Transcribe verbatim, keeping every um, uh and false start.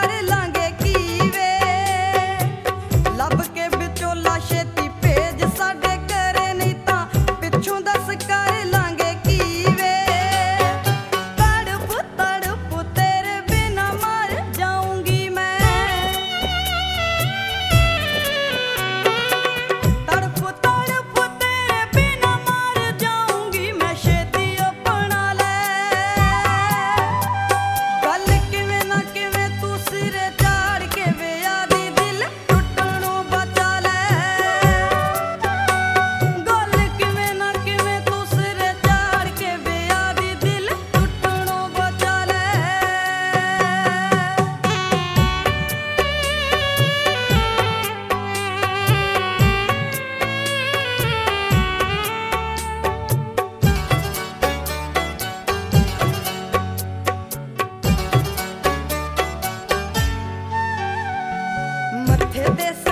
कर लांगे कीवे लब के विचोला छेती भेज साडे करे नहीं तां पिछों दस कर लांगे कीवे तड़प तड़प तेरे बिना मर जाऊंगी मैं तड़प तड़प तेरे बिना मर जाऊंगी मैं छेती अपना ले गल किवें ना किवें तू सिरे चाड़ के वे आदी दिल टुटणों बचा ले गल किवें ना किवें तू सिरे चाड़ के वे आदी दिल टुटणों बचा ले मत्थे ते